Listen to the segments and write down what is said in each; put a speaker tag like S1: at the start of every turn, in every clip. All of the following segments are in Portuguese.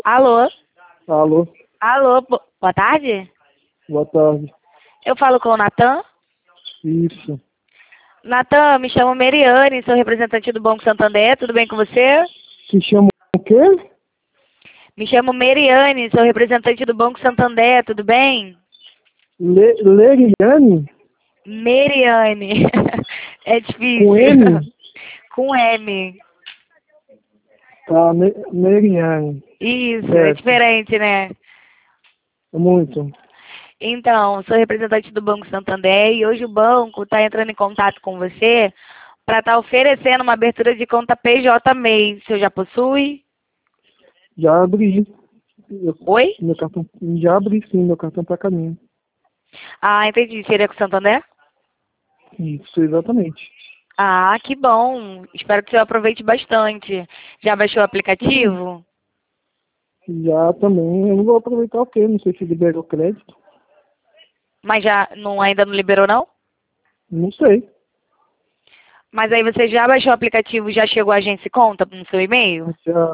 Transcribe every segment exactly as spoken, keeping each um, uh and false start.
S1: Alô?
S2: Alô,
S1: Alô, bo- boa tarde?
S2: boa tarde.
S1: Eu falo com o Natan?
S2: Isso.
S1: Natan, me chamo Meriane, sou representante do Banco Santander, tudo bem com você?
S2: Se chama o quê?
S1: Me chamo Meriane, sou representante do Banco Santander, tudo bem?
S2: Le Leriane?
S1: Meriane, é difícil.
S2: Com M?
S1: Com M.
S2: Tá, Me Meriane.
S1: Isso, é
S2: Certo.
S1: diferente, né?
S2: Muito.
S1: Então, sou representante do Banco Santander e hoje o banco está entrando em contato com você para estar oferecendo uma abertura de conta P J M E I. Você já possui?
S2: Já abri. Eu-
S1: Oi?
S2: Meu cartão, já abri sim, meu cartão tá caminho.
S1: Ah, entendi. Seria com o Santander?
S2: Isso, exatamente.
S1: Ah, que bom. Espero que você aproveite bastante. Já baixou o aplicativo?
S2: Já também. Eu não vou aproveitar o quê? Não sei se liberou crédito.
S1: Mas já não, ainda não liberou, não?
S2: Não sei.
S1: Mas aí você já baixou o aplicativo e já chegou a agência e conta no seu e-mail?
S2: Já,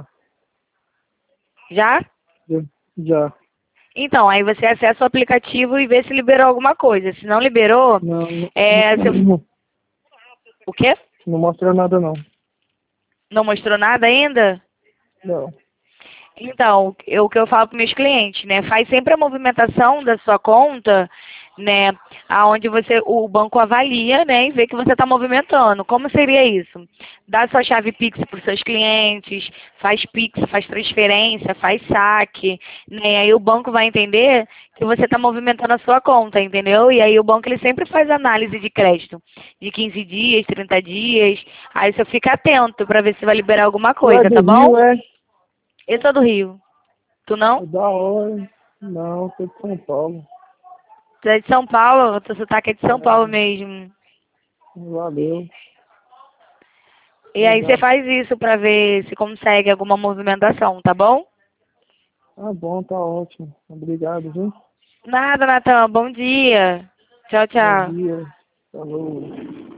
S1: Já?
S2: já. já.
S1: Então, aí você acessa o aplicativo e vê se liberou alguma coisa. Se não liberou,
S2: Não, não,
S1: é, você...
S2: não,
S1: O quê?
S2: não mostra nada não.
S1: Não mostrou nada ainda?
S2: Não.
S1: Então, eu- o que eu falo para meus clientes, né? Faz sempre a movimentação da sua conta, né? Aonde você, o banco avalia, né? E vê que você está movimentando. Como seria isso? Dá sua chave Pix para os seus clientes, faz Pix, faz transferência, faz saque, né? Aí o banco vai entender que você está movimentando a sua conta, entendeu? E aí o banco ele sempre faz análise de crédito, de quinze dias, trinta dias. Aí você fica atento para ver se vai liberar alguma
S2: Tu é
S1: coisa, tá
S2: do
S1: bom?
S2: Rio, é?
S1: Eu sou do Rio. Tu não?
S2: É da hora. Não, sou de São Paulo.
S1: Tu é de São Paulo? Teu sotaque é de São Paulo
S2: É,
S1: mesmo.
S2: valeu.
S1: E aí você
S2: Legal.
S1: faz isso pra ver se consegue alguma movimentação, tá bom?
S2: Tá bom, tá ótimo. Obrigado, viu?
S1: Nada, Natan. Bom dia. Tchau,
S2: Bom
S1: tchau.
S2: dia. Falou.